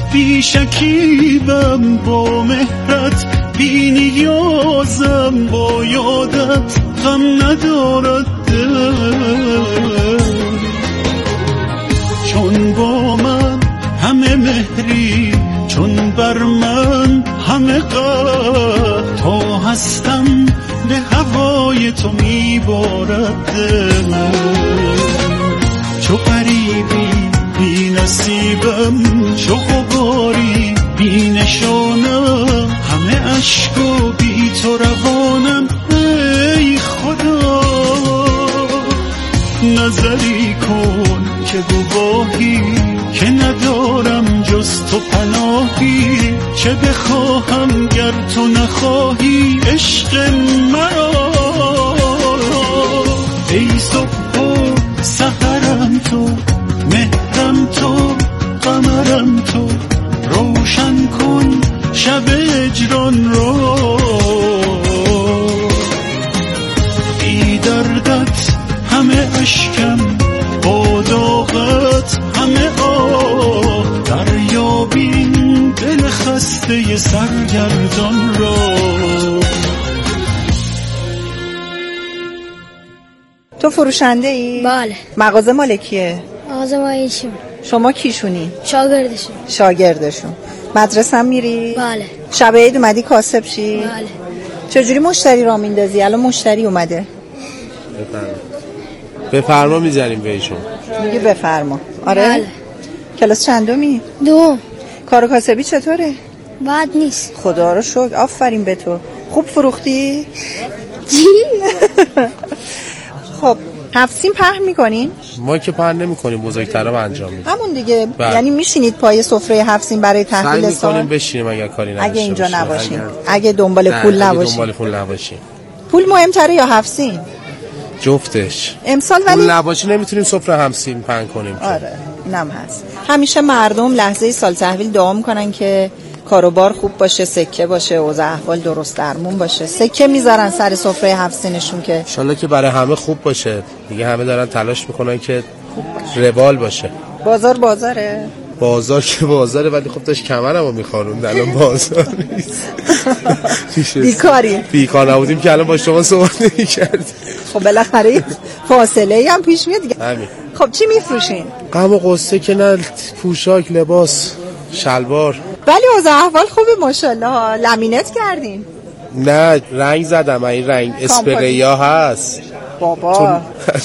بی شکیبم با مهرت، بی نیازم با یادت، غم ندارد دل. چون با من همه مهری، چون بر من همه قهر، تا هستم به هوای تو میبارد دل. چو غریبی بی نصیبم، چو غباری بی نشانم، همه عشق و بی تو روانم. ای خدا نظری کن که گواهی که ندارم جز تو پناهی، چه بخواهم گر تو نخواهی عشق مرا. ای صبح و سحرم تو، مهرم تو، قمرم تو، روشن کن شب هجران را. بی دردت همه اشکم، با داغت همه آه، دریابین دل خسته سرگردان را. تو فروشنده ای؟ بله. مغازه مال کیه؟ مغازه مال ایشون. شما کیشونی؟ شاگردشون. شاگردشون. مدرسه هم میری؟ بله. شب عید اومدی کاسب شی؟ بله. چجوری مشتری را میندازی؟ الان مشتری اومده. بفرما میذاریم بهشون. میگه بفرما. آره؟ بله. کلاس چندمی؟ 2. کار کاسبی چطوره؟ بد نیست. خدا رو شکر. آفرین به تو. خوب فروختی؟ خب 7 سیم پهن میکنین؟ ما که پهن نمیکنیم، بزرگترا انجام میدیم. همون دیگه. بله. یعنی میشینید پای سفره 7 سیم برای تحویل سال؟ سعی میکنیم بشینیم اگر کاری نداشته اگه اینجا باشیم. نباشین، اگه دنبال پول نباشین. دنبال پول نباشیم. پول مهمتره یا 7 سیم؟ جفتش. امسال ولی پول نباشه نمیتونیم سفره 7 سیم پهن کنیم. آره اینم هست. همیشه مردم لحظه سال تحویل دعا میکنن که کاروبار خوب باشه، سکه باشه، اوضاع احوال درست درمون باشه. سکه میذارن سر سفره 7 سینشون که انشالله که برای همه خوب باشه. دیگه همه دارن تلاش میکنن که روال باشه. بازار بازاره. بازار که بازاره، ولی خب داشت کمرمو میخواروند، الان بازار نیست. بیکار نبودیم که الان با شما صحبت نمی‌کردیم. خب بالاخره فاصله هم پیش میاد دیگه. همین. خب چی میفروشین؟ غم و غصه که نه، پوشاک، لباس، شلوار. ولی اوضاع احوال خوبه ماشاءالله. لامینت کردین؟ نه رنگ زدم. این رنگ اسپریا هست بابا.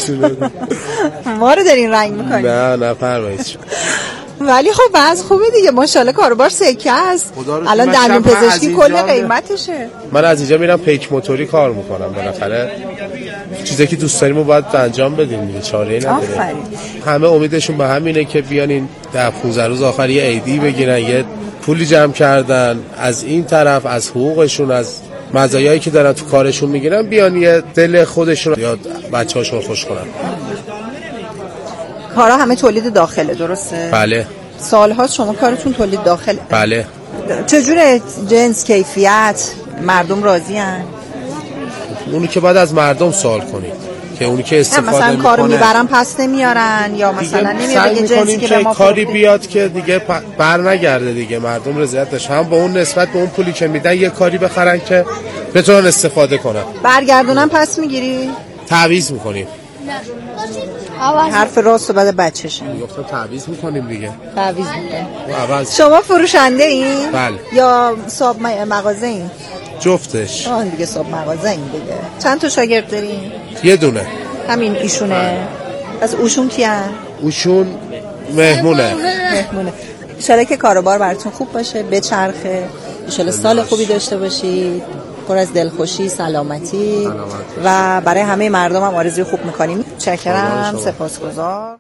ما رو دارین رنگ میکنین؟ نه فرمایید. ولی خب باز خوبه دیگه ماشاءالله. کاروبار سکه است. الان دندون پزشکی کل قیمتشه. من از اینجا میرم پیک موتوری کار میکنم. بالاخره چیزی که دوست داریم رو باید انجام بدیم دیگه، چاره‌ای نداره. همه امیدشون به همینه که بیان این 10-15 روز آخر یه عیدی بگیرن، یه پولی جمع کردن از این طرف، از حقوقشون، از مزایایی که دارن تو کارشون میگیرن، بیان یه دل خودشون یا بچه‌هاشون خوش کنن. کارا همه تولید داخله درسته؟ بله. سال‌ها شما کارتون تولید داخله؟ بله. چجوره جنس، کیفیت، مردم راضی ان؟ اونی که بعد از مردم سوال کنید که اونی که استفاده میکنه مثلا کارو میبرن پس نمیارن، یا مثلا نمیاد یه جنسی که به ما کاری بیاد که دیگه بر نگرده دیگه، مردم رضایت داشته، هم با اون نسبت به اون پولی که میدن یه کاری بخرن که بتونن استفاده کنن. برگردونن پس میگیری؟ تعویض میکنیم. حرف راست و بعد بچه‌شه. گفتم تعویض میکنیم دیگه. تعویض میکنیم. و شما فروشنده این؟ بله. یا صاحب مغازه این؟ جفتش. آن دیگه صاحب مغازه این دیگه. چند تا شاگرد دارین؟ یه دونه. همین ایشونه. از اوشون کیان؟ اوشون مهمونه. انشالله که کاروبار براتون خوب باشه، بچرخه. انشالله سال خوبی داشته باشید، پر از دلخوشی، سلامتی و برای همه مردم هم آرزوی خوب میکنیم. چکرم، سپاسگزار.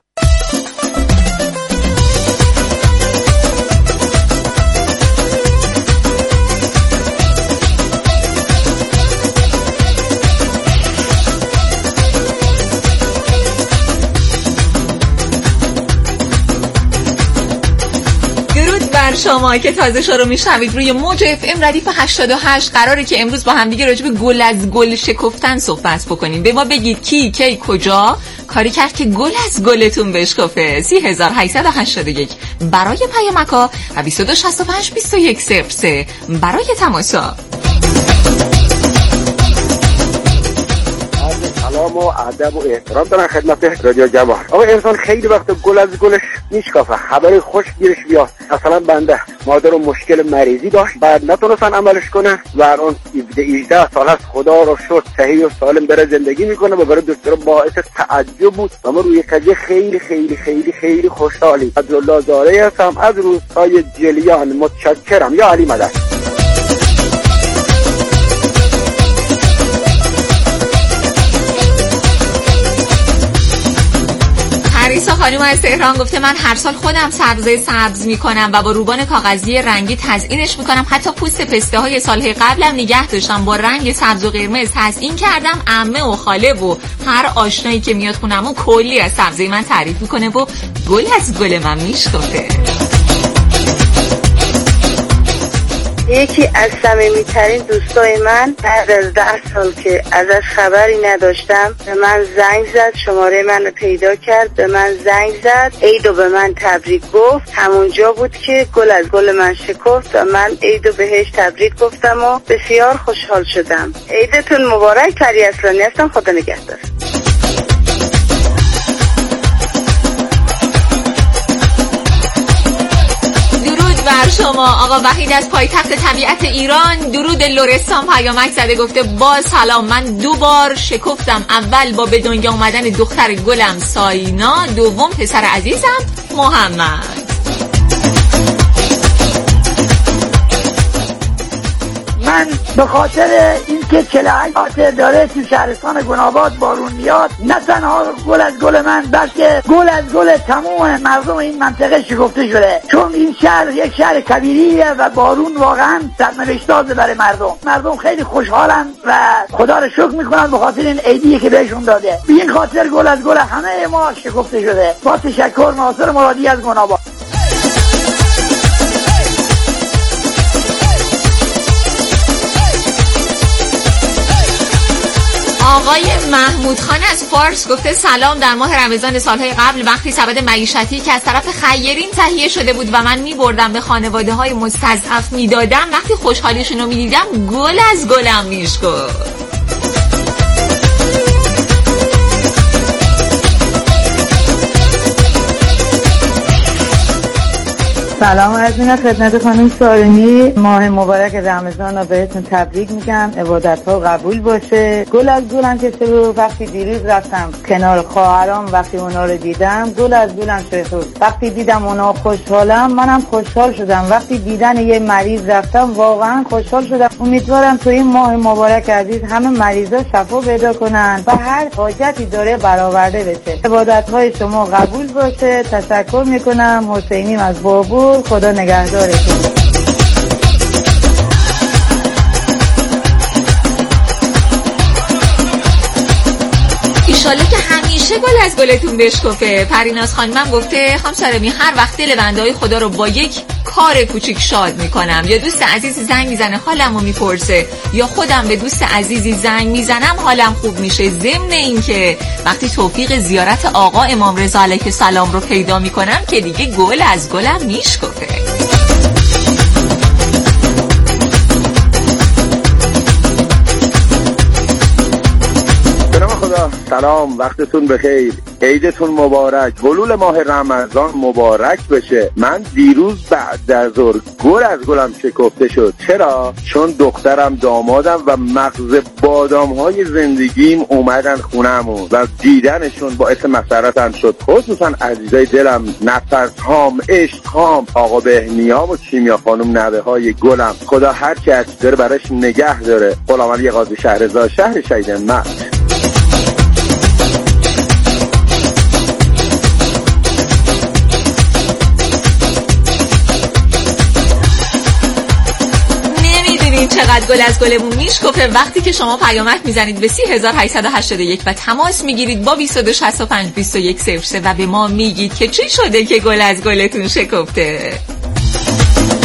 شما که تازه شروع میشنوید روی موج اف ام ردیف 88. قراره که امروز با هم دیگه راجع به گل از گل شکفتن صحبت بکنیم. به ما بگید کی کجا کاری کرد که گل از گلتون بشکفه. 3881 برای پیامک‌ها و 2265 2103 برای تماسا. سلام و ادب و احترام دارم خدمت رادیو جوهر. آقا انسان خیلی وقت گل از گلش میشکافه، خبر خوش گیرش بیاد. مثلا بنده مادر مشکل مریضی داشت، بعد نتونستن عملش کنه و الان 18 سال است خدا رو شکر صحیح و سالم داره زندگی میکنه و برای دکتر باعث تعجب بود. و ما روی قضیه خیلی خیلی خیلی خیلی خوشحالیم. عبدالله زاره هستم از روستای جلیان. متشکرم. یا علی مدد. پریسا خانم از تهران گفته من هر سال خودم سبز میکنم و با روبان کاغذی رنگی تزیینش میکنم. حتی پوست پسته های سالهای قبلم نگه داشتم، با رنگ سبز و قرمز تزیین کردم. عمه و خاله و هر آشنایی که میاد خونمون کلی از سبزی من تعریف میکنه و گل از گل من میشکفه. یکی از صمیمی‌ترین دوستای من بعد از 10 سال که ازش خبری نداشتم به من زنگ زد، شماره من رو پیدا کرد، به من زنگ زد، عیدو به من تبریک گفت. همونجا بود که گل از گل من شکفت و من عیدو بهش تبریک گفتم و بسیار خوشحال شدم. عیدتون مبارک. پری اصلانی هستم. خدا نگهدار. بر شما آقا وحید از پایتخت طبیعت ایران. درود لرستان پیامک زده، گفته با سلام، من 2 بار شکفتم. اول با به دنیا اومدن دختر گلم ساینا، دوم پسر عزیزم محمد. من به خاطر اینکه 48 ساعت داره تو شهرستان گل‌آباد بارون میاد، نه تنها گل از گل من بلکه گل از گل تمام مردم این منطقه شکفته شده، چون این شهر یک شهر کبیریه و بارون واقعا سرنوشت‌سازه برای مردم خیلی خوشحالن و خدا رو شکر میکنن به خاطر این عیدی که بهشون داده. به این خاطر گل از گل همه ما شکفته شده. با تشکر، ناصر مرادی از گل‌آباد. آقای محمود خان از فارس گفته سلام، در ماه رمضان سالهای قبل وقتی سبد معیشتی که از طرف خیرین تهیه شده بود و من میبردم به خانواده های مستضعف میدادم، وقتی خوشحالیشون رو میدیدم گل از گلم میشکفت. سلام از این خدمت خانم سارونی. ماه مبارک رمضان رو بهتون تبریک میگم، عبادت ها قبول باشه. گل از گلم که شروع وقتی دیروز رفتم کنار خواهرام، وقتی اونا رو دیدم گل از گلم شروع. وقتی دیدم اونا خوشحالم منم خوشحال شدم. وقتی دیدن یه مریض رفتم واقعا خوشحال شدم. امیدوارم تو این ماه مبارک عزیز همه مریضا شفا پیدا کنن و هر حاجتی داره برآورده بشه. عبادت های شما قبول باشه. تشکر میکنم. حسینیم از بابور. خدا نگهدارتون. ایشالله که همیشه گل از گلتون بشکفه. پریناز خانمم گفته خانم سارمی هر وقت دل بنده‌های خدا رو با یک کار کوچیک شاد میکنم، یا دوست عزیزی زنگ میزنه حالمو میپرسه، یا خودم به دوست عزیزی زنگ میزنم حالم خوب میشه. ضمن این که وقتی توفیق زیارت آقا امام رضا علیه السلام رو پیدا میکنم که دیگه گل از گلم میشکفه. سلام، وقتتون بخیر، عیدتون مبارک، حلول ماه رمضان مبارک بشه. من دیروز بعد از ظهر گل از گلم شکفته شد. چرا؟ چون دخترم، دامادم و مغز بادام های زندگیم اومدن خونمون و دیدنشون باعث مسرتم شد. خصوصا عزیزای دلم، نفس هام، عشق هام، آقا بهنیام و کیمیا خانم، نوه های گلم. خدا هر کی از داره براش نگه داره. غلام علی قاضی شهرزاد، شهر شهید مهد. چقدر گل از گلمون میشکفه وقتی که شما پیامک میزنید به 3881 و تماس میگیرید با 2265 2103 و به ما میگید که چی شده که گل از گلتون شکفته.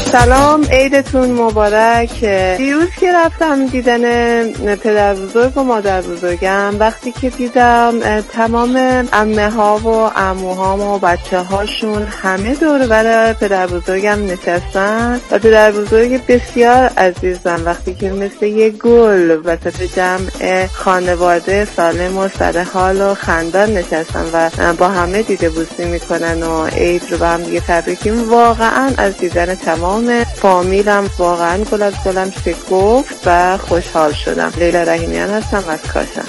سلام، عیدتون مبارک. دیروز که رفتم دیدن پدر بزرگ و مادر بزرگم، وقتی که دیدم تمام عمه ها و عموهام و بچه هاشون همه دور بر پدر بزرگم نشستن و پدر بزرگ بسیار عزیزم وقتی که مثل یه گل وسط جمع خانواده سالم و سر حال و خندان نشستن و با همه دیده بوسی میکنن و عید رو با هم دیگه تبریکیم. واقعا از دیدن تمام فامیلم واقعا گل از گلم شکفت و خوشحال شدم. لیلا رحیمیان هستم از کاشان.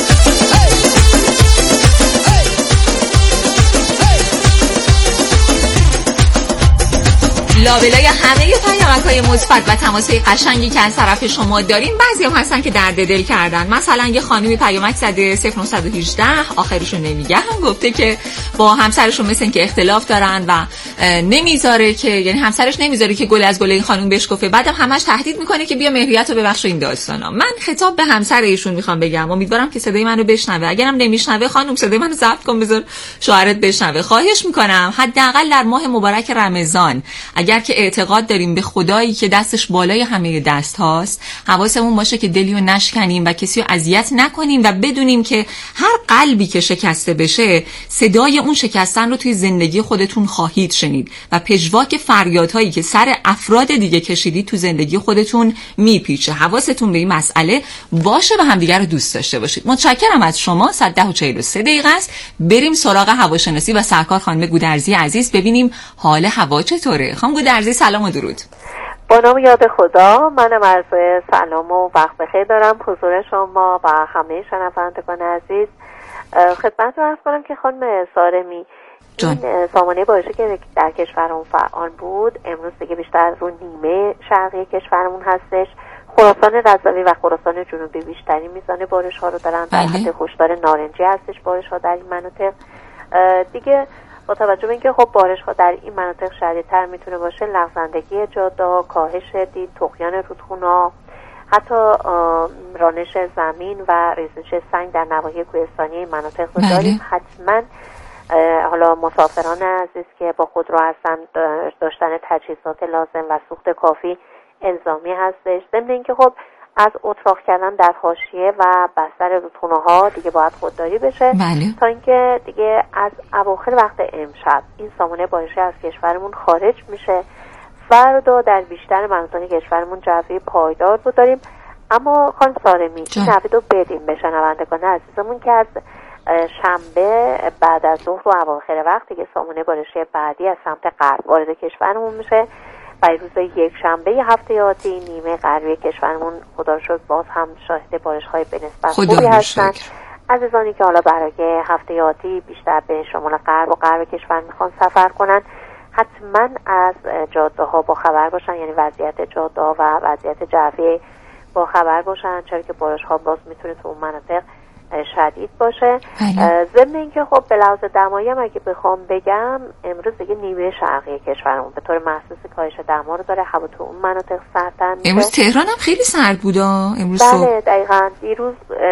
لابلای همه پیامک‌های مثبت و تماس‌های قشنگی که از طرف شما داریم، بعضی‌ها هستن که درد دل کردن. مثلا یه خانمی پیامک زده 0918 آخرشو نمیگم، گفته که با همسرشون مثل اینکه اختلاف دارن و نمیذاره که، یعنی همسرش نمیذاره که گل از گل این خانم بشکفه، بعدم همش تهدید میکنه که بیا مهریت رو ببخش این داستانا. من خطاب به همسر ایشون میخوام بگم، امیدوارم که صدای منو بشنوه. اگرم نمیشنوه خانم صدای منو ضبط کن بذار شوهرت بشنوه. خواهش میکنم حداقل در ماه مبارک رمضان اگر که اعتقاد داریم به خدایی که دستش بالای همه دست هاست، حواسمون باشه که دلیو نشکنیم و کسی رو اذیت نکنیم و بدونیم که هر قلبی که شکسته بشه صدای اون شکستن رو توی زندگی خودتون خواهید شنید و پژواک فریادهایی که سر افراد دیگه کشیدید تو زندگی خودتون میپیچه. حواستون به این مسئله باشه و همدیگه رو دوست داشته باشید. متشکرم از شما. 10:43 دقیقه است. بریم سراغ هواشناسی و سرکار خانم گودرزی عزیز ببینیم حال هوا چطوره. خانم گودرزی سلام و درود. با نام یاد خدا، منم عرض سلام و وقت بخیر دارم حضور شما و همه شنوندگان عزیز. خدمتتون عرض کنم که خانم سارمی این سامانه بارشی که در کشورمون فعال بود امروز دیگه بیشتر رو نیمه شرقی کشورمون هستش. خراسان رضوی و خراسان جنوبی بیشترین میزان بارش ها رو دارن. در حد هشدار نارنجی هستش بارش ها در این مناطق. دیگه با توجه به اینکه خب بارش ها در این مناطق شدیدتر میتونه باشه، لغزندگی جاده، کاهش دید، طغیان رودخونه‌ها، حتی رانش زمین و ریزش سنگ در نواحی کوهستانی این مناطق رو داریم. حتما حالا مسافران عزیز که با خودرو هستن داشتن تجهیزات لازم و سوخت کافی الزامی هستش. ضمن اینکه خب از اتراق کردن در حاشیه و بستر رودخونه‌ها دیگه باید خودداری بشه تا اینکه دیگه از اواخر وقت امشب این سامانه بارشی از کشورمون خارج میشه. فردا در بیشتر مناطق کشورمون جوی پایدار رو داریم. اما خانم سارمی این نوید رو بدیم به شنوندگان عزیزمون که از شنبه بعد از ظهر و اواخر وقت دیگه سامانه بارشی بعدی از سمت غرب وارد کشورمون میشه. برای روز یک شنبه هفته آتی نیمه غربی کشورمون خدا رو شکر باز هم شاهد بارش‌های به نسبت خوبی هستن. عزیزانی که حالا برای هفته آتی بیشتر به شمال غرب و غرب کشور میخوان سفر کنن حتما از جاده‌ها با خبر باشن، یعنی وضعیت جاده‌ها و وضعیت جوی با خبر باشن، چرا که بارش‌ها باز میتونه تو اون مناطق شدید باشه. ضمن اینکه خب به لحاظ دمایی هم اگه بخوام بگم امروز دیگه نیمه شرقی کشورمون به طور محسوس کاهش دما رو داره. هوا تو اون مناطق سردتر میشه. امروز تهران هم خیلی سرد بود امروز. بله دقیقاً. دیروز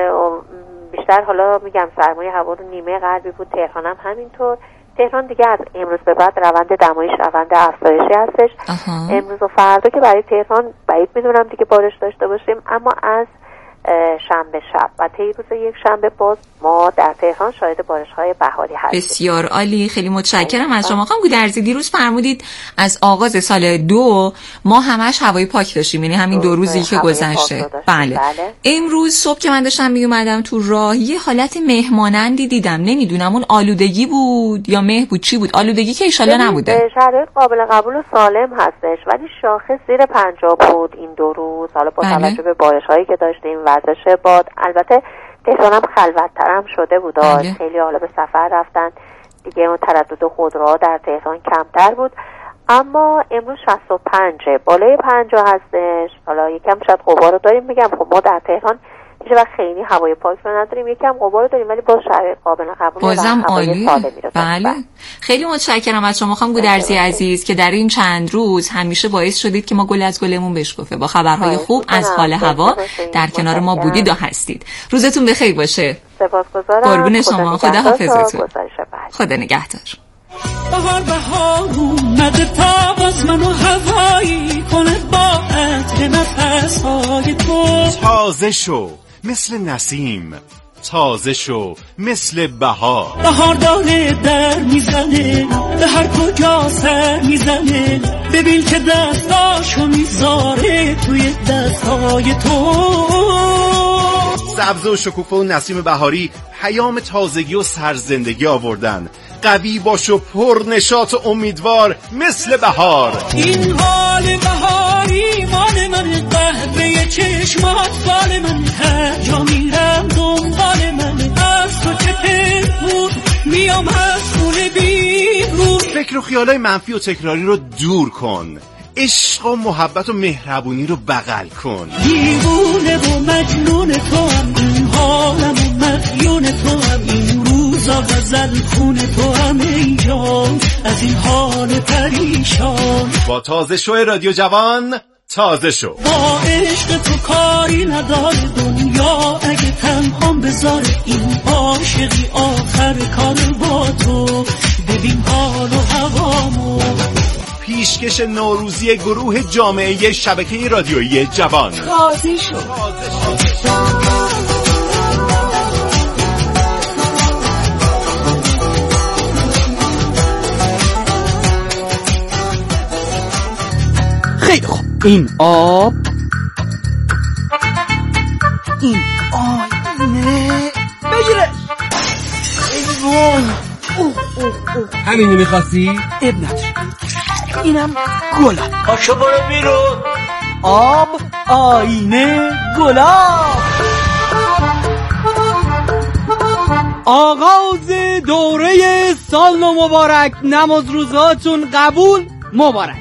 بیشتر حالا میگم سرمایه هوا رو نیمه غربی بود، تهران هم همینطور. تهران دیگه از امروز به بعد روند دمایش روند افزایشی هستش. امروز و فردا که برای تهران بعید میدونم دیگه بارش داشته باشیم، اما از شنبه شب و طی روز یک شنبه باز ما در تهران شاهد بارش‌های بهاری هستیم. بسیار عالی، خیلی متشکرم از شما. خانم گودرزی دیروز فرمودید از آغاز سال 2 ما همش هوای پاک داشتیم، یعنی همین 2 روزی که گذشته. بله. امروز صبح که من داشتم میومدم تو راه یه حالت مهمانندی دیدم، نمیدونم اون آلودگی بود یا مه بود چی بود. آلودگی که ان شاءالله نبوده. شرایط قابل قبول و سالم هستش، ولی شاخص زیر 50 بود این 2 روز. حالا با توجه به بارش‌هایی که داشتیم وزش باد، البته تهران هم خلوت‌تر هم شده بود. خیلی حالا به سفر رفتن دیگه، اون تردد خودروها در تهران کمتر بود. اما امروز 65 بالای 50 هستش. حالا یکم شاید غبار رو داریم. میگم خب ما در تهران هیچ وقت خیلی هوای پاک رو نداریم، یکم غبار رو داریم، ولی با شرایط قابل قبول بازم عالی. بله خیلی متشکرم از شما خانم گودرزی عزیز که در این چند روز همیشه باعث شدید که ما گل از گلمون بشکفه. با خبرهای خوب از حال هوا در کنار ما بودید و هستید. روزتون بخیر باشه. سپاسگزارم. قربون شما. خدا حافظتون. خدا نگهدار. بهار اومده تا باز من و هوایی تازه شو مثل نسیم، تازه شو مثل بهار. بهار داره در میزنه، به هر کجا سر میزنه، ببین که دستاشو میذاره توی دستای تو. سبزه و شکوفه و نسیم بهاری پیام تازگی و سرزندگی آوردن. قوی باش و پر نشاط و امیدوار مثل بهار. این حال بهاری مال من، قهوه چشمات بال من، هر جا میرم دنبال من، از تو چه پنهون میام از خونه بیرون. فکر و خیالای منفی و تکراری رو دور کن، عشق و محبت و مهربونی رو بغل کن. دیوونه و مجنون تو هم، این حالم و مخیون تو هم، این روزا غزل خون تو هم، ای جان از این حال پریشان. با تازه شو رادیو جوان تازه شو. با عشق تو کاری نداره دنیا، اگه تنهام بذاره این عاشقی آخر کار با تو. ببین حال و هوامو. پیشکش نوروزی گروه جامعه شبکه رادیویی جوان. تازه شو. خیلی خوب، این آب، این آینه، بگیرش. همینو میخواستی؟ اب نداره، اینم گلاب. پاشو برو بیرون. آب، آینه، گلاب. آغاز دوره سال مبارک، نماز روزهاتون قبول مبارک.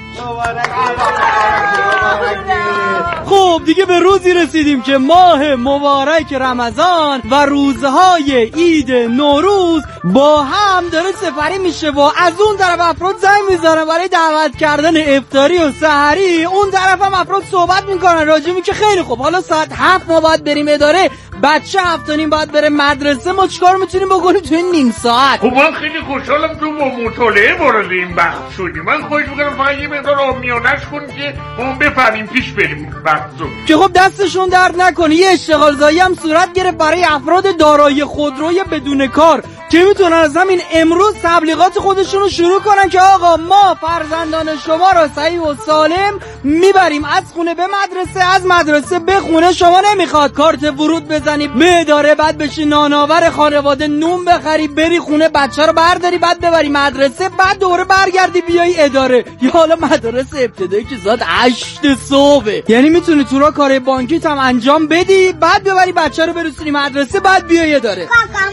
خب دیگه به روزی رسیدیم که ماه مبارک رمضان و روزهای عید نوروز با هم داره سپری میشه و از اون طرف افراد زنگ میزنن برای دعوت کردن افطاری و سحری، اون طرف هم افراد صحبت میکنن راجع به که خیلی خوب حالا ساعت 7 ما باید بریم اداره، بچه 7:30 باید بره مدرسه، ما چیکار میتونیم بکنیم توی نیم ساعت؟ خب من خیلی خوشحالم تو با مطالعه وارد این بحث شدی. من خواهش میکنم فقط یه مقدار آمیانش کن که ما بفهمیم پیش بریم بحثو. که خب دستشون درد نکنه. یه اشتغالزایی هم صورت گرفت برای افراد دارای خودروی بدون کار که میتونن از همین امروز تبلیغات خودشون رو شروع کنن که آقا ما فرزندان شما را صحیح و سالم میبریم از خونه به مدرسه، از مدرسه به خونه. شما نمیخواد کارت ورود بزنی به اداره، بعد بشی نانآور خانواده، نون بخری بری خونه، بچه رو برداری بعد ببری مدرسه، بعد دوره برگردی بیای اداره. یا حالا مدرسه ابتدایی که ساعت 8 صبح، یعنی میتونی تو را کار بانکیت هم انجام بدی، بعد ببری بچه رو برسونی مدرسه، بعد بیای اداره.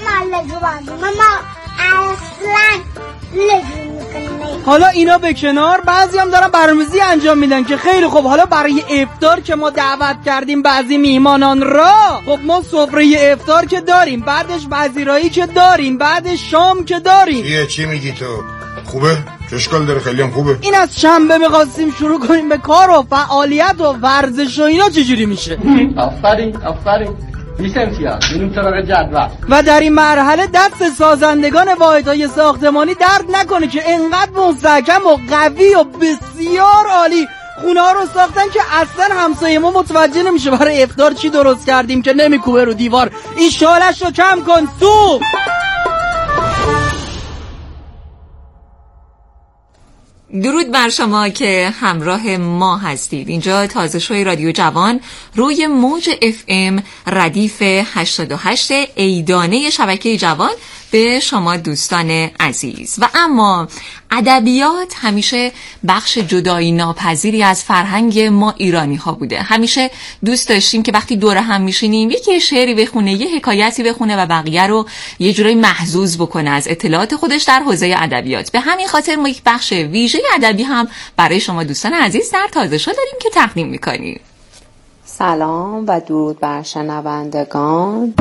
حالا اینا به کنار، بعضی هم دارن برنامه‌ریزی انجام میدن که خیلی خوب حالا برای افطار که ما دعوت کردیم بعضی میهمانان را، خب ما سفره افطار که داریم، بعدش پذیرایی که داریم، بعدش شام که داریم. چی میگی تو؟ خوبه؟ چه اشکال داره؟ خیلی هم خوبه. این از شنبه می‌خواستیم شروع کنیم به کار و فعالیت و ورزش و اینا چجوری میشه؟ آفرین میشه امتیاز میریم سراغ جدول. و در این مرحله دست سازندگان واحدهای ساختمانی درد نکنه که انقدر مستحکم و قوی و بسیار عالی خونه ها رو ساختن که اصلا همسایه ما متوجه نمیشه برای افطار چی درست کردیم که نمیکوبه رو دیوار. این شالش رو کم کن تو. درود بر شما که همراه ما هستید. اینجا تازه شوی رادیو جوان روی موج FM ردیف 88 ایدانه شبکه جوان به شما دوستان عزیز. و اما ادبیات همیشه بخش جدایی ناپذیری از فرهنگ ما ایرانی ها بوده. همیشه دوست داشتیم که وقتی دور هم میشینیم یکی شعری بخونه، یه حکایتی بخونه و بقیه رو یه جورایی محظوظ بکنه از اطلاعات خودش در حوزه ادبیات. به همین خاطر ما یک بخش ویژه ادبی هم برای شما دوستان عزیز در تازه شو داریم که تقدیم میکنیم. سلام و درود بر شنوندگان.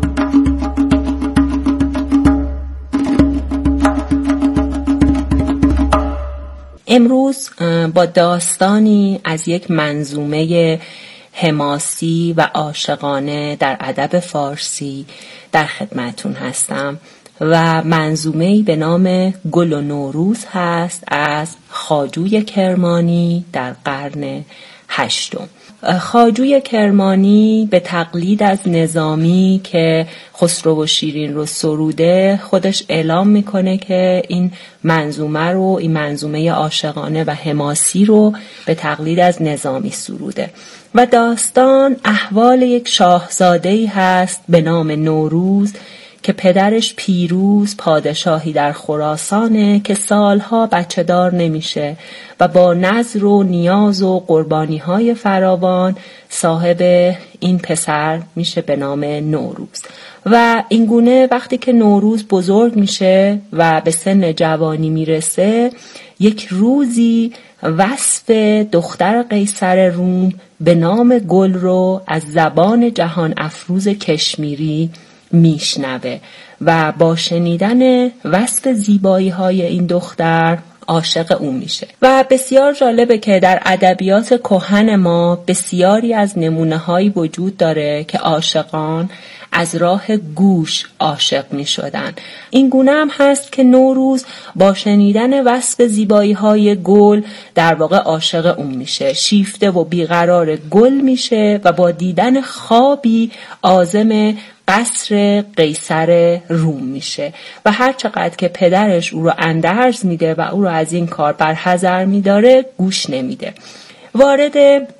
امروز با داستانی از یک منظومه حماسی و عاشقانه در ادب فارسی در خدمتون هستم و منظومه‌ای به نام گل و نوروز هست از خواجوی کرمانی در قرن هشتم. خواجوی کرمانی به تقلید از نظامی که خسرو و شیرین رو سروده خودش اعلام میکنه که این منظومه عاشقانه و حماسی رو به تقلید از نظامی سروده و داستان احوال یک شاهزاده‌ای هست به نام نوروز که پدرش پیروز پادشاهی در خراسانه که سالها بچه دار نمیشه و با نذر و نیاز و قربانی‌های فراوان صاحب این پسر میشه به نام نوروز. و اینگونه وقتی که نوروز بزرگ میشه و به سن جوانی میرسه، یک روزی وصف دختر قیصر روم به نام گل رو از زبان جهان افروز کشمیری میشنوه و با شنیدن وصف زیبایی های این دختر عاشق اون میشه. و بسیار جالبه که در ادبیات کهن ما بسیاری از نمونه هایی وجود داره که عاشقان از راه گوش عاشق می شدن. این گونه هم هست که نوروز با شنیدن وصف زیبایی های گل در واقع عاشق اون میشه، شیفته و بیقرار گل میشه و با دیدن خوابی عازم قصر قیصر روم میشه و هر چقدر که پدرش او رو اندرز میده و او رو از این کار برحذر میداره گوش نمیده. وارد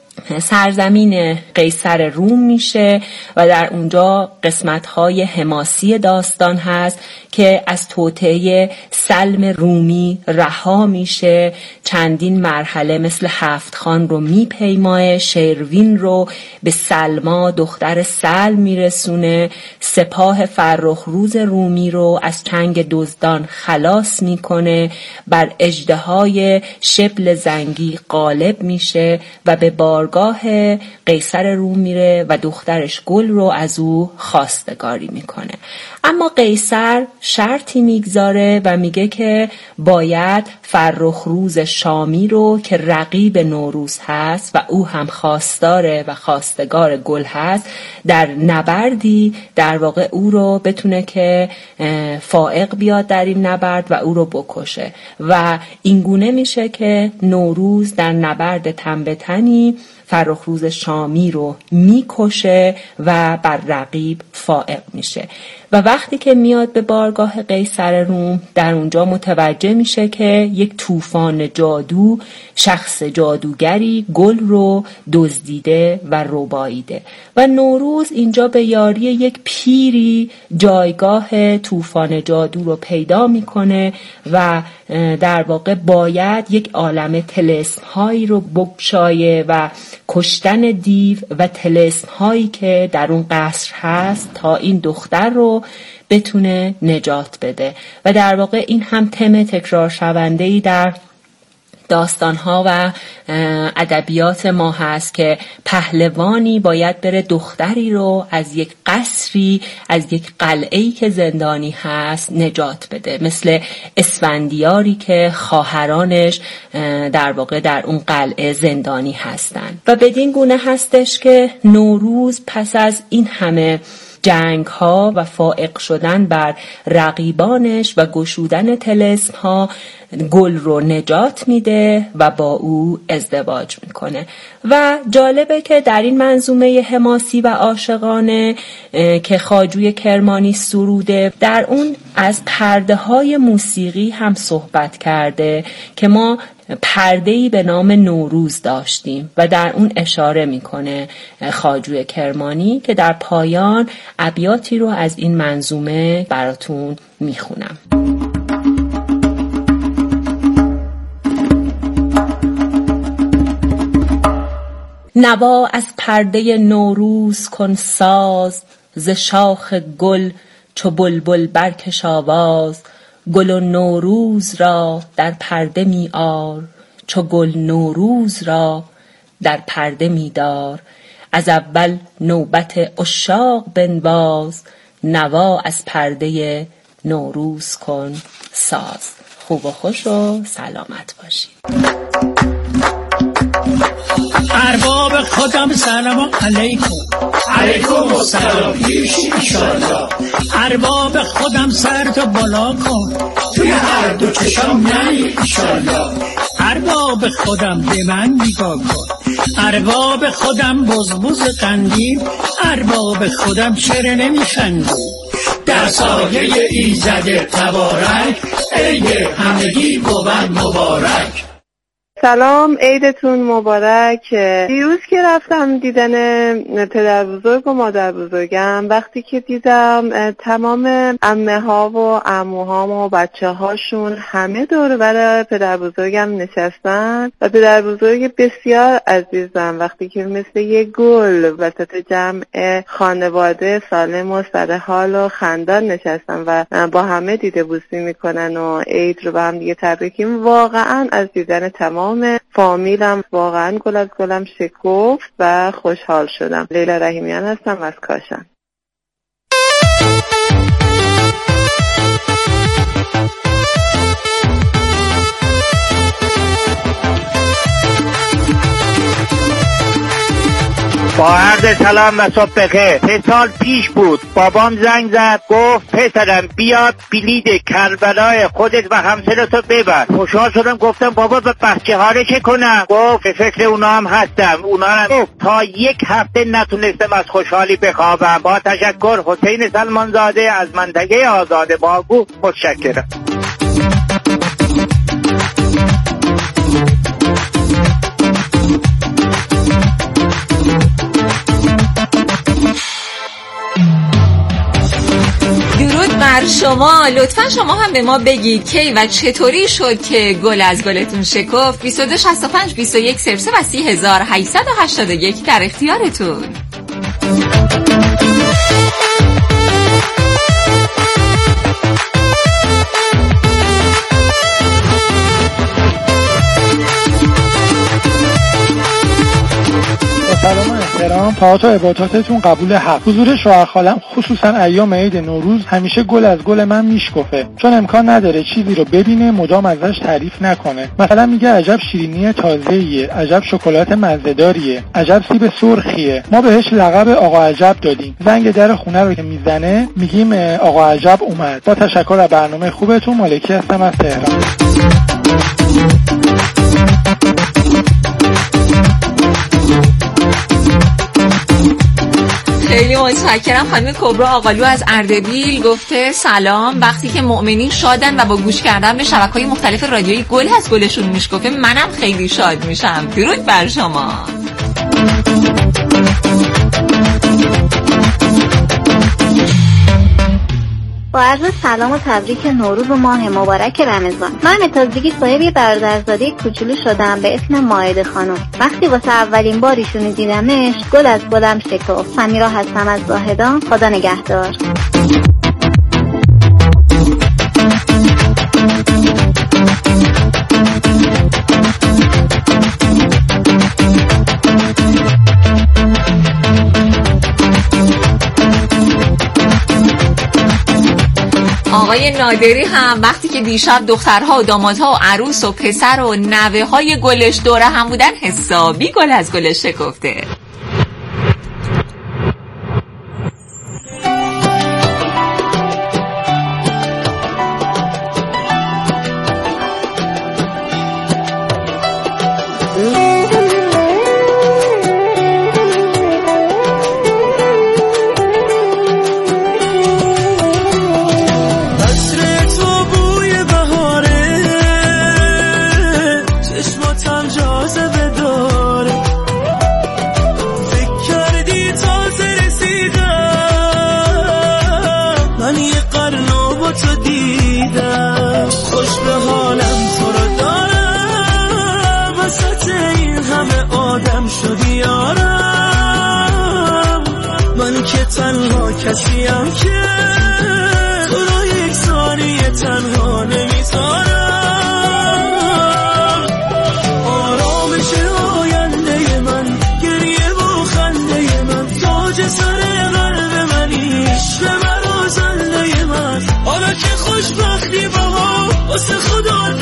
سرزمین قیصر روم میشه و در اونجا قسمت‌های حماسی داستان هست که از توطئه سلم رومی رها میشه، چندین مرحله مثل هفت خان رو میپیمایه، شیروین رو به سلما دختر سلم میرسونه، سپاه فرخروز رومی رو از چنگ دزدان خلاص میکنه، بر اژدهای شبل زنگی غالب میشه و به بارگاه قیصر روم میره و دخترش گل رو از او خواستگاری میکنه. اما قیصر شرطی میگذاره و میگه که باید فرخروز شامی رو که رقیب نوروز هست و او هم خواستار و خواستگار گل هست در نبردی در واقع او رو بتونه که فائق بیاد در این نبرد و او رو بکشه و اینگونه میشه که نوروز در نبرد تن به تنی فرخروز شامی رو میکشه و بر رقیب فائق میشه و وقتی که میاد به بارگاه قیصر روم در اونجا متوجه میشه که یک طوفان جادو شخص جادوگری گل رو دزدیده و رباییده و نوروز اینجا به یاری یک پیری جایگاه طوفان جادو رو پیدا میکنه و در واقع باید یک عالم طلسم هایی رو بگشایه و کشتن دیو و طلسم هایی که در اون قصر هست تا این دختر رو بتونه نجات بده و در واقع این هم تم تکرار شونده‌ای در داستان‌ها و ادبیات ما هست که پهلوانی باید بره دختری رو از یک قصری، از یک قلعه‌ای که زندانی هست نجات بده، مثل اسفندیاری که خواهرانش در واقع در اون قلعه زندانی هستن و بدین گونه هستش که نوروز پس از این همه جنگ ها و فائق شدن بر رقیبانش و گشودن طلسم ها گل رو نجات میده و با او ازدواج میکنه. و جالبه که در این منظومه حماسی و عاشقانه که خواجوی کرمانی سروده در اون از پرده های موسیقی هم صحبت کرده که ما پرده‌ای به نام نوروز داشتیم و در اون اشاره میکنه خواجوی کرمانی که در پایان ابیاتی رو از این منظومه براتون میخونم. نوا از پرده نوروز کن ساز، ز شاخ گل چو بلبل برکش آواز. گل و نوروز را در پرده می آر، چو گل نوروز را در پرده می دار. از اول نوبت عشاق بنواز، نوا از پرده نوروز کن ساز. خوب و خوش و سلامت باشید. ارباب خودم سلام علیکم. علیکم السلام پیش ایشالله. ارباب خودم سر تو بالا کن، توی هر دو چشم نه ایشالله. ارباب خودم به من نگاه کن، ارباب خودم بزبز قندیل، ارباب خودم چرا نمیخندی؟ در سایه ایزد تبارک، عید همگی بود مبارک. سلام، عیدتون مبارک. دیروز که رفتم دیدن پدر بزرگ و مادر بزرگم، وقتی که دیدم تمام عمه ها و عموهام و بچه هاشون همه دور بر پدر بزرگم نشستن و پدر بزرگ بسیار عزیزم، وقتی که مثل یه گل وسط جمع خانواده سالم و سر حال و خندان نشستن و با همه دیده بوسی میکنن و عید رو با هم دیگه تبریکیم. واقعا از دیدن تمام فامیلم واقعا گل از گلم شکفت و خوشحال شدم. لیلا رحیمیان هستم از کاشان. با عرض سلام و صبح بخیر. 3 سال پیش بود بابام زنگ زد گفت پسرم بیاد بلید کربلای خودت و همسرتو ببر. خوشحال شدم، گفتم بابا به بچه ها رو چه کنم؟ گفت به فکر اونا هم هستم. اونا هم گفت تا 1 هفته نتونستم از خوشحالی بخوابم. با تشکر، حسین سلمانزاده از منطقه آزاد باگو. متشکرم. درود بر شما. لطفا شما هم به ما بگید کی و چطوری شد که گل از گلتون شکفت. 22 65 21 03 و 3881 در اختیارتون. سلام و احترام، طاعات و عباداتتون قبول حق. حضور شوهر خالم خصوصا ایام عید نوروز همیشه گل از گل من میشکفه، چون امکان نداره چیزی رو ببینه مدام ازش تعریف نکنه. مثلا میگه عجب شیرینی تازه‌ایه، عجب شکلات مزه‌داریه، عجب سیب سرخیه. ما بهش لقب آقا عجب دادیم. زنگ در خونه رو که میزنه میگیم آقا عجب اومد. با تشکر از برنامه خوبتون. مالکی هستم از تهران. خیلی متشکرم. خانم کبرا آقالو از اردبیل گفته سلام، وقتی که مؤمنین شادن و با گوش کردن به شبکه‌های مختلف رادیویی گل از گلشون میشکفه، منم خیلی شاد میشم. درود بر شما. با عرض سلام و تبریک نوروز و ماه مبارک رمضان. من تازگی صاحب یه برادرزاده کوچولو شدم به اسم مائده خانم. وقتی واسه اولین بارشون دیدمش گل از گلم شکفت. سمیرا هستم از زاهدان. خدا نگهدار. آقای نادری هم وقتی که دیشب دخترها و دامادها و عروس و پسر و نوه های گلش دوره هم بودن حسابی گل از گلش شکفته. کسیم که تو رو یک ثانیه تنها نمیذارم. آرامش آینده من، گریه و خنده من، تاج سر قلب منی، عشق من و زنده من. حالا که خوشبختی با ما واسه خدا